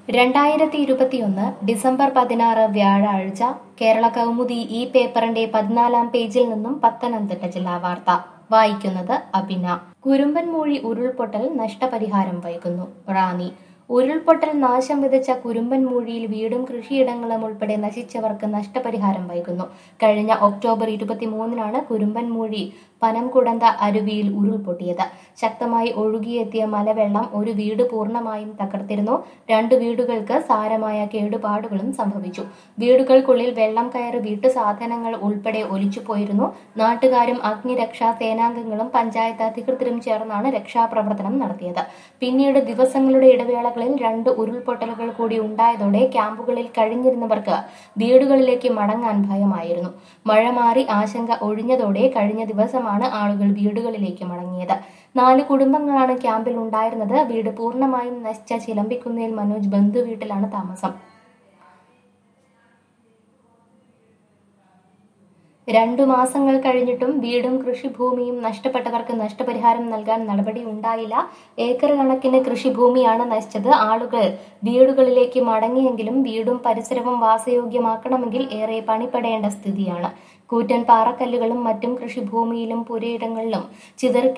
2021 December 16 വ്യാഴാഴ്ച കേരള കൗമുദി ഈ പേപ്പറിന്റെ 14-ാം പേജിൽ നിന്നും പത്തനംതിട്ട ജില്ലാ വാർത്ത വായിക്കുന്നത് അബിന. കുരുമ്പൻമൂഴി ഉരുൾപൊട്ടൽ നഷ്ടപരിഹാരം വൈകുന്നു. റാന്നി. ഉരുൾപൊട്ടൽ നാശം വിതച്ച കുരുമ്പൻമൂഴിയിൽ വീടും കൃഷിയിടങ്ങളും ഉൾപ്പെടെ നശിച്ചവർക്ക് നഷ്ടപരിഹാരം വൈകുന്നു. കഴിഞ്ഞ ഒക്ടോബർ 23-നാണ് കുരുമ്പൻമൂഴി പനംകുടന്ത അരുവിയിൽ ഉരുൾപൊട്ടിയത്. ശക്തമായി ഒഴുകിയെത്തിയ മലവെള്ളം ഒരു വീട് പൂർണ്ണമായും തകർത്തിരുന്നു. 2 വീടുകൾക്ക് സാരമായ കേടുപാടുകളും സംഭവിച്ചു. വീടുകൾക്കുള്ളിൽ വെള്ളം കയറി വീട്ടുസാധനങ്ങൾ ഉൾപ്പെടെ ഒലിച്ചുപോയിരുന്നു. നാട്ടുകാരും അഗ്നിരക്ഷാ സേനാംഗങ്ങളും പഞ്ചായത്ത് അധികൃതരും ചേർന്നാണ് രക്ഷാപ്രവർത്തനം നടത്തിയത്. പിന്നീട് ദിവസങ്ങളുടെ ഇടവേളകളിൽ 2 ഉരുൾപൊട്ടലുകൾ കൂടി ഉണ്ടായതോടെ ക്യാമ്പുകളിൽ കഴിഞ്ഞിരുന്നവർക്ക് വീടുകളിലേക്ക് മടങ്ങാൻ ഭയമായിരുന്നു. മഴ മാറി ആശങ്ക ഒഴിഞ്ഞതോടെ കഴിഞ്ഞ ദിവസമാണ് ആളുകൾ വീടുകളിലേക്ക് മടങ്ങിയത്. 4 കുടുംബങ്ങളാണ് ക്യാമ്പിൽ ഉണ്ടായിരുന്നത്. വീട് പൂർണ്ണമായും നശിച്ച ചിലമ്പിക്കുന്നേൽ മനോജ് ബന്ധുവീട്ടിലാണ് താമസം. 2 മാസങ്ങൾ കഴിഞ്ഞിട്ടും വീടും കൃഷിഭൂമിയും നഷ്ടപ്പെട്ടവർക്ക് നഷ്ടപരിഹാരം നൽകാൻ നടപടി ഉണ്ടായില്ല. ഏക്കർ കണക്കിന് കൃഷിഭൂമിയാണ് നശിച്ചത്. ആളുകൾ വീടുകളിലേക്ക് മടങ്ങിയെങ്കിലും വീടും പരിസരവും വാസയോഗ്യമാക്കണമെങ്കിൽ ഏറെ പണിപ്പെടേണ്ട സ്ഥിതിയാണ്. കൂറ്റൻ പാറക്കല്ലുകളും മറ്റും കൃഷിഭൂമിയിലും പുരയിടങ്ങളിലും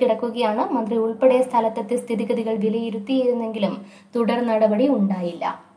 ചിതറിക്കിടക്കുകയാണ്. മന്ത്രി ഉൾപ്പെടെ സ്ഥലത്തെത്തി സ്ഥിതിഗതികൾ വിലയിരുത്തിയിരുന്നെങ്കിലും തുടർ നടപടി ഉണ്ടായില്ല.